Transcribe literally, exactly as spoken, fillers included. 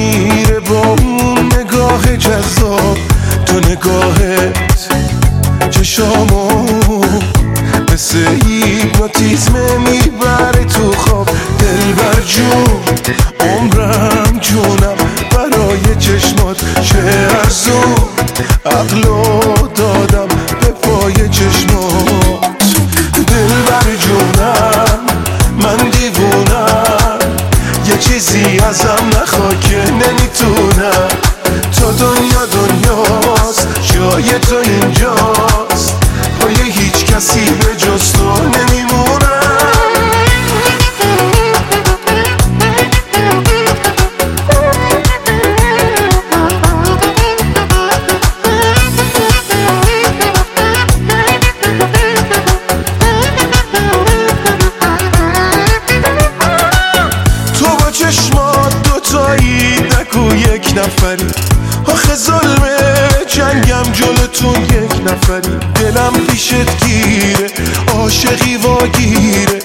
میره با اون نگاه جذاب. تو نگاهت چشامو مثل هیپنوتیزم میبره تو خواب. دلبر جون عمرم جونم برای چشمات چه ارزون، عقلو دادم به پای چشمات. دلبر جونم من دیوونم، یه چیزی ازم نخوا که نمیتونم. تا دنیا دنیاست جای تو اینجاست، پای هیچ کسی به جز تو نمیمونم. تو با چشمات دوتایی نگو یک نفری، آخه ظلمه جنگم جلوتون یک نفری. دلم پیشت گیره عاشقی واگیره،